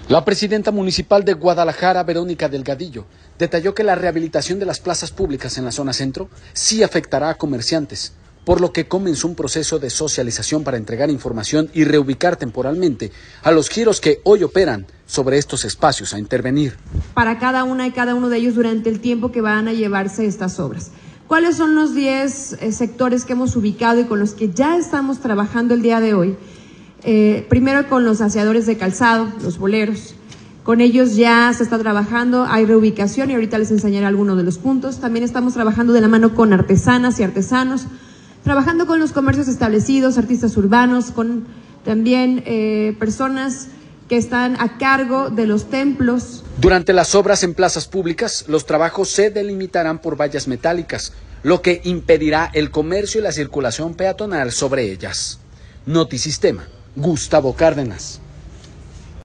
La presidenta municipal de Guadalajara, Verónica Delgadillo, detalló que la rehabilitación de las plazas públicas en la zona centro sí afectará a comerciantes, por lo que comenzó un proceso de socialización para entregar información y reubicar temporalmente a los giros que hoy operan sobre estos espacios a intervenir. Para cada una y cada uno de ellos durante el tiempo que van a llevarse estas obras. ¿Cuáles son los 10 sectores que hemos ubicado y con los que ya estamos trabajando el día de hoy? Primero con los aseadores de calzado, los boleros. Con ellos ya se está trabajando, hay reubicación y ahorita les enseñaré algunos de los puntos. También estamos trabajando de la mano con artesanas y artesanos, trabajando con los comercios establecidos, artistas urbanos, con también personas que están a cargo de los templos. Durante las obras en plazas públicas, los trabajos se delimitarán por vallas metálicas, lo que impedirá el comercio y la circulación peatonal sobre ellas. Notisistema, Gustavo Cárdenas.